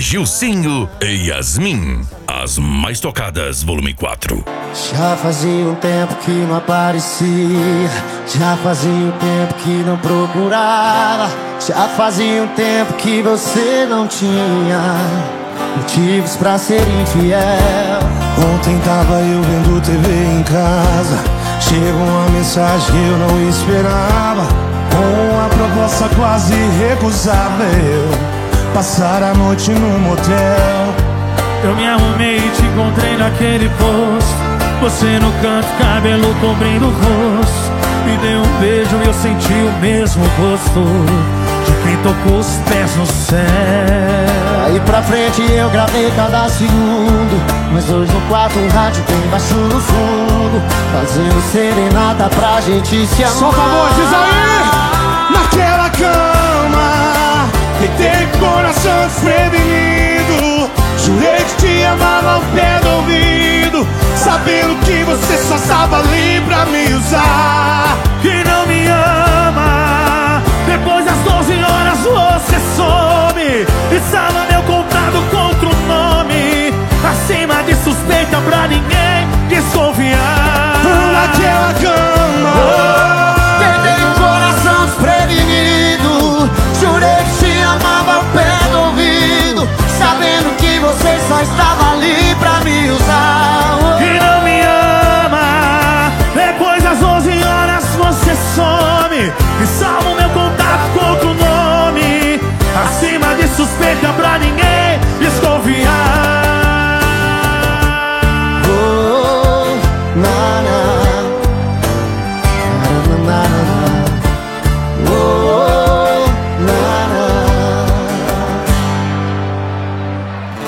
Gilcinho e Yasmin, as mais tocadas, volume 4. Já fazia um tempo que não aparecia, já fazia um tempo que não procurava, já fazia um tempo que você não tinha motivos pra ser infiel. Ontem tava eu vendo TV em casa, chegou uma mensagem que eu não esperava, com uma proposta quase recusável, passar a noite num motel. Eu me arrumei e te encontrei naquele posto, você no canto, cabelo cobrindo o rosto. Me deu um beijo e eu senti o mesmo gosto de quem tocou os pés no céu. Aí pra frente eu gravei cada segundo, mas hoje no quarto o rádio tem baixo no fundo, fazendo serenata pra gente se amar. Solta a voz, diz aí! Naquela cama, deitei com o coração desprevenido, jurei que te amava ao pé do ouvido, sabendo que você só estava ali pra me usar.